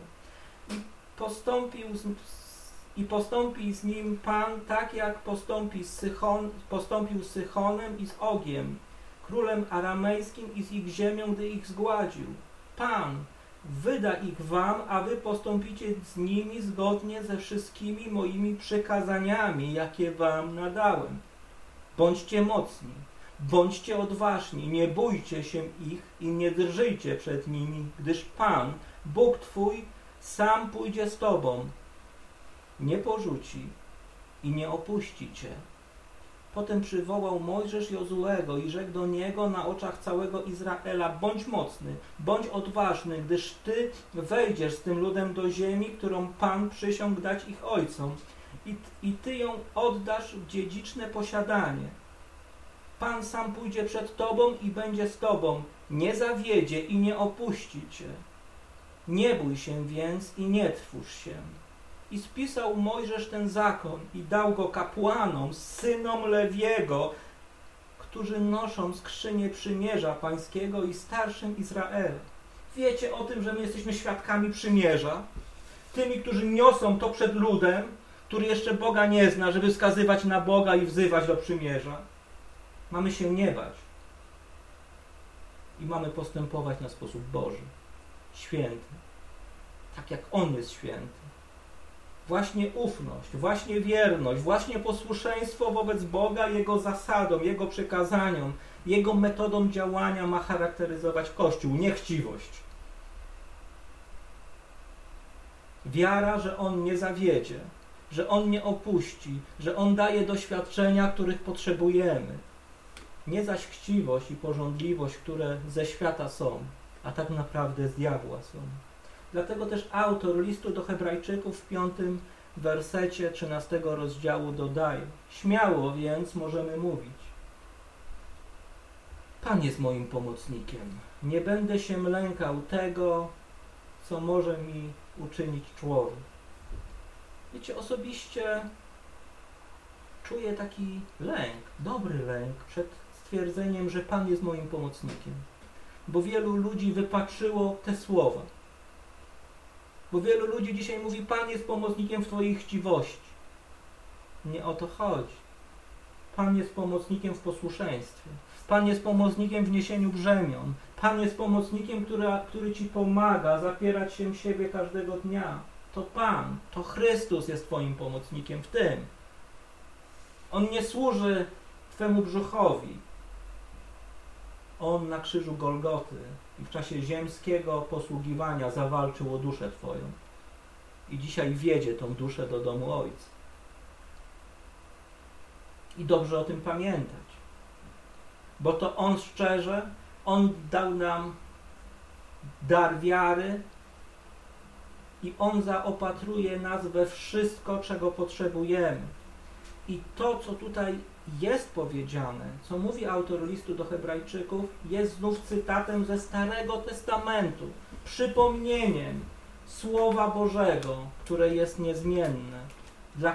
I postąpi z nim Pan tak, jak postąpił z Sychonem i z Ogiem, królem aramejskim, i z ich ziemią, gdy ich zgładził. Pan wyda ich wam, a wy postąpicie z nimi zgodnie ze wszystkimi moimi przykazaniami, jakie wam nadałem. Bądźcie mocni, bądźcie odważni, nie bójcie się ich i nie drżyjcie przed nimi, gdyż Pan, Bóg Twój, sam pójdzie z Tobą. Nie porzuci i nie opuści Cię. Potem przywołał Mojżesz Jozuego i rzekł do niego na oczach całego Izraela: bądź mocny, bądź odważny, gdyż Ty wejdziesz z tym ludem do ziemi, którą Pan przysiągł dać ich ojcom, i Ty ją oddasz w dziedziczne posiadanie. Pan sam pójdzie przed Tobą i będzie z Tobą, nie zawiedzie i nie opuści Cię. Nie bój się więc i nie trwóż się. I spisał Mojżesz ten zakon i dał go kapłanom, synom Lewiego, którzy noszą skrzynię przymierza pańskiego, i starszym Izraela. Wiecie o tym, że my jesteśmy świadkami przymierza? Tymi, którzy niosą to przed ludem, który jeszcze Boga nie zna, żeby wskazywać na Boga i wzywać do przymierza. Mamy się nie bać. I mamy postępować na sposób Boży, święty, tak jak On jest święty. Właśnie ufność, właśnie wierność, właśnie posłuszeństwo wobec Boga, Jego zasadom, Jego przykazaniom, Jego metodą działania ma charakteryzować Kościół, nie chciwość. Wiara, że On nie zawiedzie. że On nie opuści, że On daje doświadczenia, których potrzebujemy. Nie zaś chciwość i pożądliwość, które ze świata są, a tak naprawdę z diabła są. Dlatego też autor listu do Hebrajczyków w 5 wersecie 13 rozdziału dodaje: śmiało więc możemy mówić: Pan jest moim pomocnikiem. Nie będę się lękał tego, co może mi uczynić człowiek. Wiecie, osobiście czuję taki lęk, dobry lęk przed stwierdzeniem, że Pan jest moim pomocnikiem. Bo wielu ludzi wypatrzyło te słowa. Bo wielu ludzi dzisiaj mówi: Pan jest pomocnikiem w Twojej chciwości. Nie o to chodzi. Pan jest pomocnikiem w posłuszeństwie. Pan jest pomocnikiem w niesieniu brzemion. Pan jest pomocnikiem, który Ci pomaga zapierać się siebie każdego dnia. To Pan, to Chrystus jest Twoim pomocnikiem w tym. On nie służy Twemu brzuchowi. On na krzyżu Golgoty i w czasie ziemskiego posługiwania zawalczył o duszę Twoją. I dzisiaj wiedzie tą duszę do domu Ojca. I dobrze o tym pamiętać. Bo to On szczerze, On dał nam dar wiary i On zaopatruje nas we wszystko, czego potrzebujemy. I to, co tutaj jest powiedziane, co mówi autor listu do Hebrajczyków, jest znów cytatem ze Starego Testamentu, przypomnieniem Słowa Bożego, które jest niezmienne dla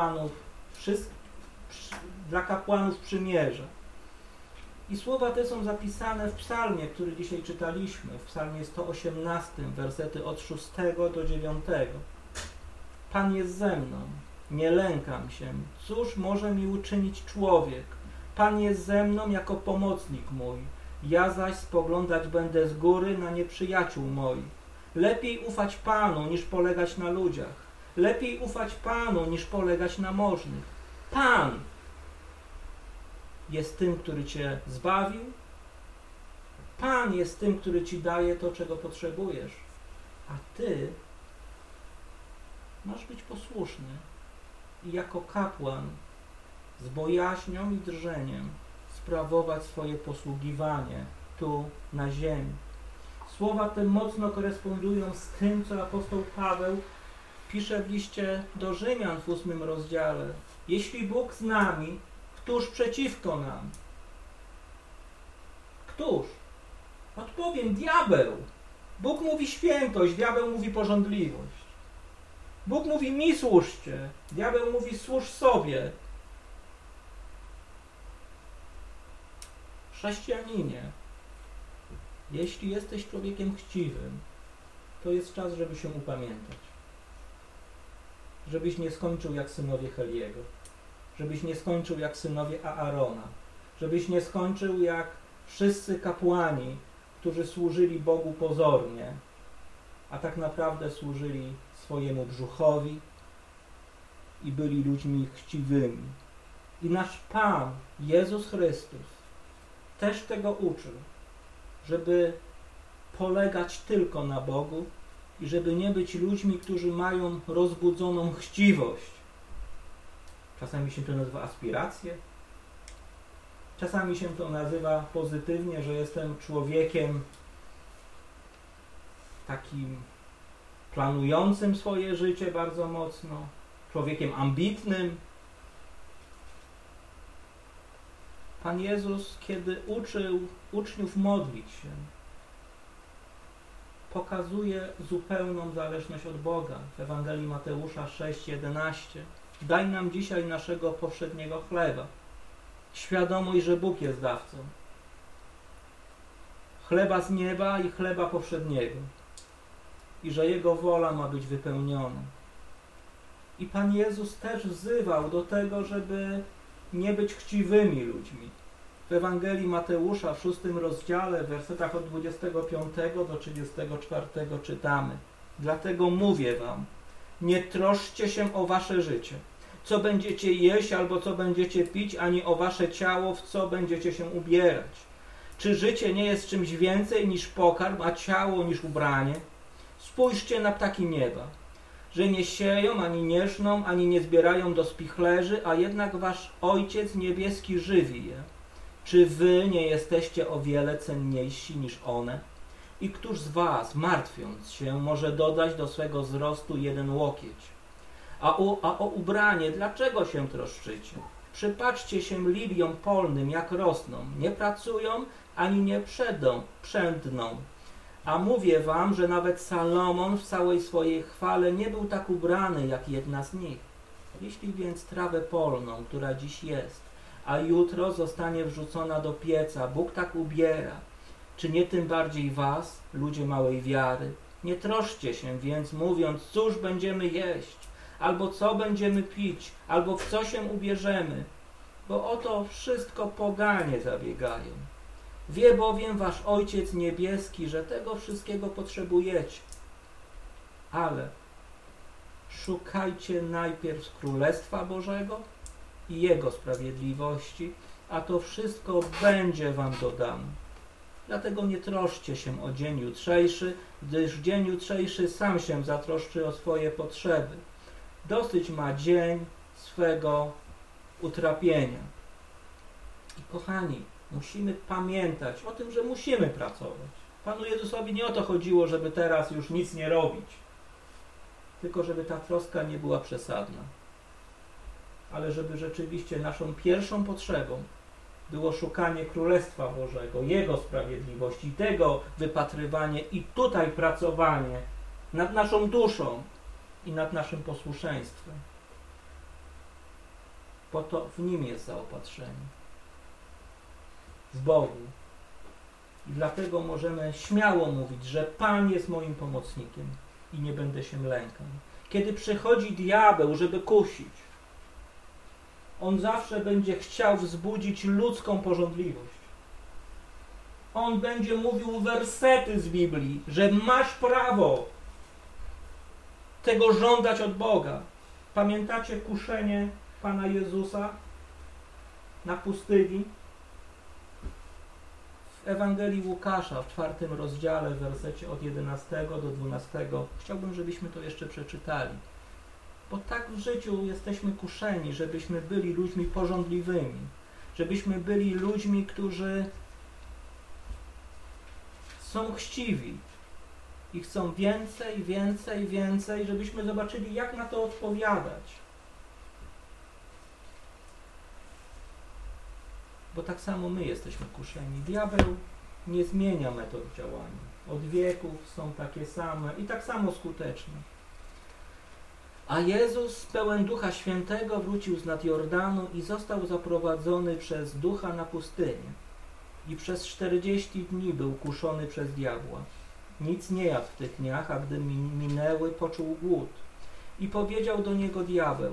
kapłanów przymierza. I słowa te są zapisane w psalmie, który dzisiaj czytaliśmy, w psalmie 118, wersety od 6 do 9. Pan jest ze mną, nie lękam się. Cóż może mi uczynić człowiek? Pan jest ze mną jako pomocnik mój. Ja zaś spoglądać będę z góry na nieprzyjaciół moich. Lepiej ufać Panu, niż polegać na ludziach. Lepiej ufać Panu, niż polegać na możnych. Pan jest tym, który Cię zbawił. Pan jest tym, który Ci daje to, czego potrzebujesz. A Ty masz być posłuszny i jako kapłan z bojaźnią i drżeniem sprawować swoje posługiwanie tu na ziemi. Słowa te mocno korespondują z tym, co apostoł Paweł pisze w liście do Rzymian w 8 rozdziale. Jeśli Bóg z nami, któż przeciwko nam? Któż? Odpowiem: diabeł. Bóg mówi świętość, diabeł mówi pożądliwość. Bóg mówi: mi służcie, diabeł mówi: służ sobie. Chrześcijaninie, jeśli jesteś człowiekiem chciwym, to jest czas, żeby się upamiętać. Żebyś nie skończył jak synowie Heliego. Żebyś nie skończył jak synowie Aarona. Żebyś nie skończył jak wszyscy kapłani, którzy służyli Bogu pozornie, a tak naprawdę służyli swojemu brzuchowi i byli ludźmi chciwymi. I nasz Pan, Jezus Chrystus, też tego uczył, żeby polegać tylko na Bogu i żeby nie być ludźmi, którzy mają rozbudzoną chciwość. Czasami się to nazywa aspiracje, czasami się to nazywa pozytywnie, że jestem człowiekiem takim planującym swoje życie bardzo mocno, człowiekiem ambitnym. Pan Jezus, kiedy uczył uczniów modlić się, pokazuje zupełną zależność od Boga. W Ewangelii Mateusza 6:11. Daj nam dzisiaj naszego powszedniego chleba. Świadomość, że Bóg jest dawcą. Chleba z nieba i chleba powszedniego. I że Jego wola ma być wypełniona. I Pan Jezus też wzywał do tego, żeby nie być chciwymi ludźmi. W Ewangelii Mateusza w 6 rozdziale, w wersetach od 25 do 34 czytamy: dlatego mówię wam, nie troszczcie się o wasze życie, co będziecie jeść albo co będziecie pić, ani o wasze ciało, w co będziecie się ubierać. Czy życie nie jest czymś więcej niż pokarm, a ciało niż ubranie? Spójrzcie na ptaki nieba, że nie sieją, ani nie żną, ani nie zbierają do spichlerzy, a jednak wasz Ojciec niebieski żywi je. Czy wy nie jesteście o wiele cenniejsi niż one? I któż z was, martwiąc się, może dodać do swego wzrostu 1 łokieć? A o ubranie dlaczego się troszczycie? Przypatrzcie się liliom polnym, jak rosną. Nie pracują, ani nie przędną. A mówię wam, że nawet Salomon w całej swojej chwale nie był tak ubrany, jak jedna z nich. Jeśli więc trawę polną, która dziś jest, a jutro zostanie wrzucona do pieca, Bóg tak ubiera, czy nie tym bardziej was, ludzie małej wiary? Nie troszcie się więc, mówiąc, cóż będziemy jeść, albo co będziemy pić, albo w co się ubierzemy, bo o to wszystko poganie zabiegają. Wie bowiem wasz Ojciec niebieski, że tego wszystkiego potrzebujecie. Ale szukajcie najpierw Królestwa Bożego i Jego sprawiedliwości, a to wszystko będzie wam dodane. Dlatego nie troszcie się o dzień jutrzejszy, gdyż dzień jutrzejszy sam się zatroszczy o swoje potrzeby. Dosyć ma dzień swego utrapienia. I kochani, musimy pamiętać o tym, że musimy pracować. Panu Jezusowi nie o to chodziło, żeby teraz już nic nie robić, tylko żeby ta troska nie była przesadna. Ale żeby rzeczywiście naszą pierwszą potrzebą było szukanie Królestwa Bożego, Jego sprawiedliwości, tego wypatrywanie i tutaj pracowanie nad naszą duszą i nad naszym posłuszeństwem. Bo to w Nim jest zaopatrzenie. W Bogu. I dlatego możemy śmiało mówić, że Pan jest moim pomocnikiem i nie będę się lękał. Kiedy przychodzi diabeł, żeby kusić, on zawsze będzie chciał wzbudzić ludzką pożądliwość. On będzie mówił wersety z Biblii, że masz prawo tego żądać od Boga. Pamiętacie kuszenie Pana Jezusa na pustyni? W Ewangelii Łukasza w 4 rozdziale, w wersecie od 11 do 12. Chciałbym, żebyśmy to jeszcze przeczytali. Bo tak w życiu jesteśmy kuszeni, żebyśmy byli ludźmi pożądliwymi. Żebyśmy byli ludźmi, którzy są chciwi i chcą więcej, więcej, więcej, żebyśmy zobaczyli, jak na to odpowiadać. Bo tak samo my jesteśmy kuszeni. Diabeł nie zmienia metod działania. Od wieków są takie same i tak samo skuteczne. A Jezus, pełen Ducha Świętego, wrócił z nad Jordanu i został zaprowadzony przez Ducha na pustynię. I przez 40 dni był kuszony przez diabła. Nic nie jadł w tych dniach, a gdy minęły, poczuł głód. I powiedział do niego diabeł: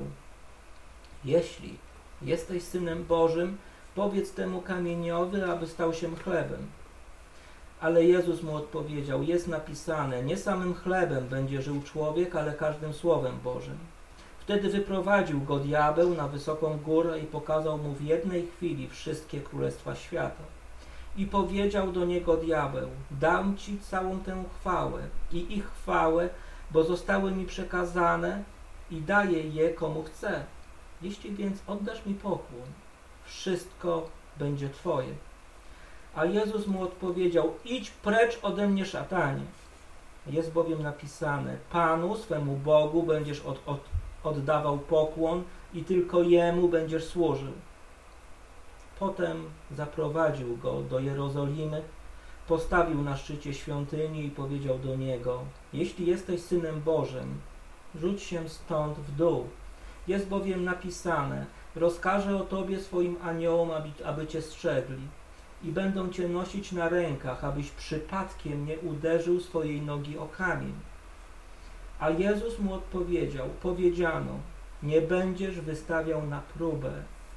jeśli jesteś Synem Bożym, powiedz temu kamieniowi, aby stał się chlebem. Ale Jezus mu odpowiedział: jest napisane, nie samym chlebem będzie żył człowiek, ale każdym słowem Bożym. Wtedy wyprowadził go diabeł na wysoką górę i pokazał mu w jednej chwili wszystkie królestwa świata. I powiedział do niego diabeł: dam ci całą tę chwałę i ich chwałę, bo zostały mi przekazane i daję je komu chcę. Jeśli więc oddasz mi pokłon, wszystko będzie twoje. A Jezus mu odpowiedział: idź precz ode mnie, szatanie. Jest bowiem napisane: Panu, swemu Bogu, będziesz oddawał pokłon i tylko Jemu będziesz służył. Potem zaprowadził go do Jerozolimy, postawił na szczycie świątyni i powiedział do niego: jeśli jesteś Synem Bożym, rzuć się stąd w dół. Jest bowiem napisane: rozkażę o tobie swoim aniołom, aby cię strzegli i będą cię nosić na rękach, abyś przypadkiem nie uderzył swojej nogi o kamień. A Jezus mu odpowiedział: powiedziano, nie będziesz wystawiał na próbę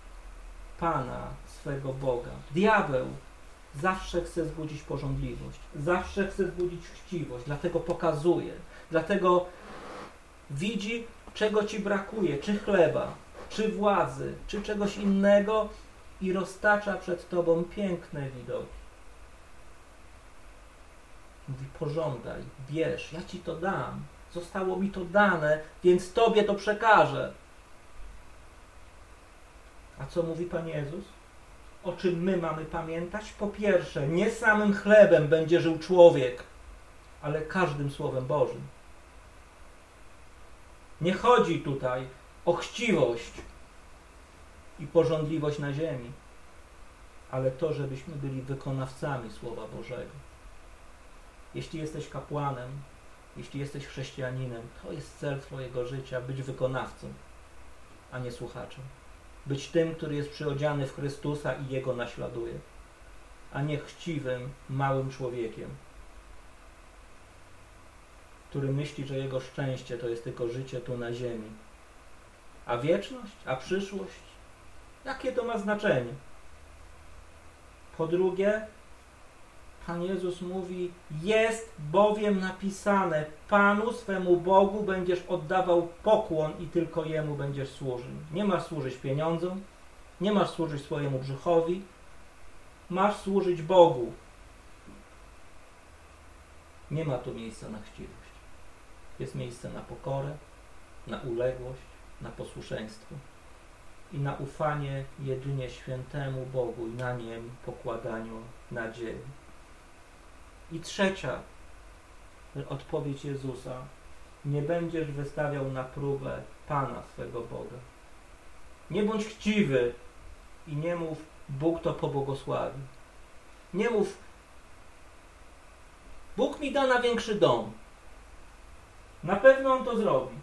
Pana swego Boga. Diabeł zawsze chce wzbudzić pożądliwość, zawsze chce wzbudzić chciwość, dlatego pokazuje, dlatego widzi, czego ci brakuje, czy chleba, czy władzy, czy czegoś innego i roztacza przed tobą piękne widoki. Mówi: pożądaj, bierz, ja ci to dam. Zostało mi to dane, więc Tobie to przekażę. A co mówi Pan Jezus? O czym my mamy pamiętać? Po pierwsze, nie samym chlebem będzie żył człowiek, ale każdym Słowem Bożym. Nie chodzi tutaj o chciwość i pożądliwość na ziemi, ale to, żebyśmy byli wykonawcami Słowa Bożego. Jeśli jesteś kapłanem, jeśli jesteś chrześcijaninem, to jest cel Twojego życia, być wykonawcą, a nie słuchaczem. Być tym, który jest przyodziany w Chrystusa i Jego naśladuje, a nie chciwym, małym człowiekiem, który myśli, że jego szczęście to jest tylko życie tu na ziemi. A wieczność? A przyszłość? Jakie to ma znaczenie? Po drugie, Pan Jezus mówi, jest bowiem napisane, Panu swemu Bogu będziesz oddawał pokłon i tylko Jemu będziesz służył. Nie masz służyć pieniądzom, nie masz służyć swojemu brzuchowi, masz służyć Bogu. Nie ma tu miejsca na chciwość. Jest miejsce na pokorę, na uległość, na posłuszeństwo i na ufanie jedynie świętemu Bogu i na Nim pokładaniu nadziei. I trzecia odpowiedź Jezusa. Nie będziesz wystawiał na próbę Pana swego Boga. Nie bądź chciwy i nie mów, Bóg to pobłogosławi. Nie mów, Bóg mi da na większy dom. Na pewno On to zrobi.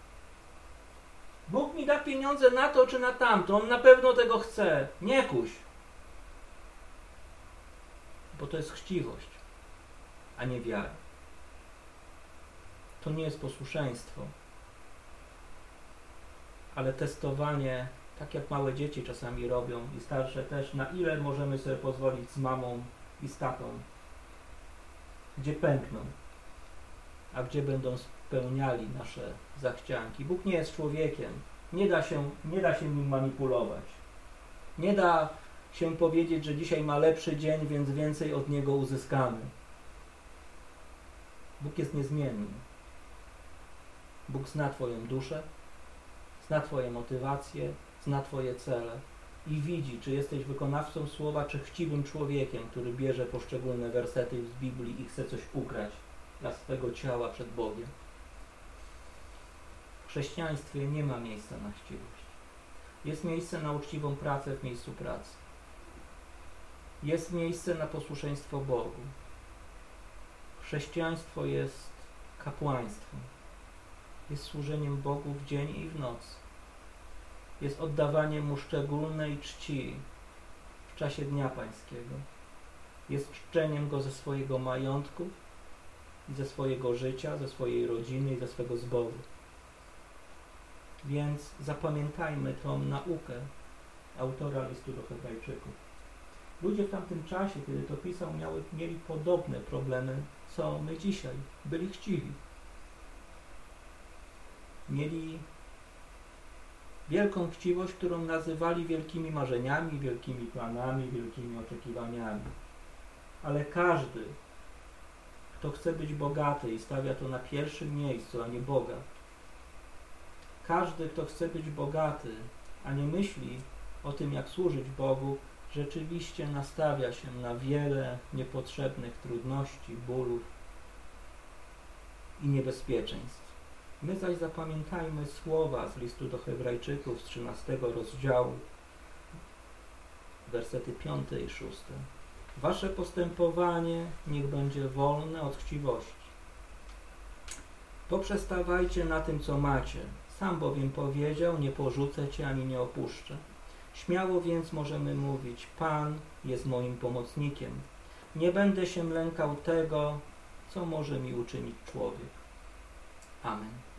Bóg mi da pieniądze na to czy na tamto. On na pewno tego chce. Nie kuś. Bo to jest chciwość, a nie wiara. To nie jest posłuszeństwo, ale testowanie, tak jak małe dzieci czasami robią i starsze też, na ile możemy sobie pozwolić z mamą i z tatą, gdzie pękną, a gdzie będą spełniali nasze zachcianki. Bóg nie jest człowiekiem, nie da się nim manipulować. Nie da się powiedzieć, że dzisiaj ma lepszy dzień, więc więcej od Niego uzyskamy. Bóg jest niezmienny. Bóg zna Twoją duszę, zna Twoje motywacje, zna Twoje cele i widzi, czy jesteś wykonawcą słowa, czy chciwym człowiekiem, który bierze poszczególne wersety z Biblii i chce coś ukrać dla swego ciała przed Bogiem. W chrześcijaństwie nie ma miejsca na chciwość. Jest miejsce na uczciwą pracę w miejscu pracy. Jest miejsce na posłuszeństwo Bogu. Chrześcijaństwo jest kapłaństwem. Jest służeniem Bogu w dzień i w noc. Jest oddawaniem Mu szczególnej czci w czasie Dnia Pańskiego. Jest czczeniem Go ze swojego majątku i ze swojego życia, ze swojej rodziny i ze swego zboru. Więc zapamiętajmy tą naukę autora listu do Hebrajczyków. Ludzie w tamtym czasie, kiedy to pisał, mieli podobne problemy, co my dzisiaj. Byli chciwi. Mieli wielką chciwość, którą nazywali wielkimi marzeniami, wielkimi planami, wielkimi oczekiwaniami. Ale każdy, kto chce być bogaty i stawia to na pierwszym miejscu, a nie Boga, każdy, kto chce być bogaty, a nie myśli o tym, jak służyć Bogu, rzeczywiście nastawia się na wiele niepotrzebnych trudności, bólów i niebezpieczeństw. My zaś zapamiętajmy słowa z listu do Hebrajczyków z 13 rozdziału, wersety 5 i 6. Wasze postępowanie niech będzie wolne od chciwości. Poprzestawajcie na tym, co macie. Sam bowiem powiedział, nie porzucę cię ani nie opuszczę. Śmiało więc możemy mówić, Pan jest moim pomocnikiem. Nie będę się lękał tego, co może mi uczynić człowiek. Amen.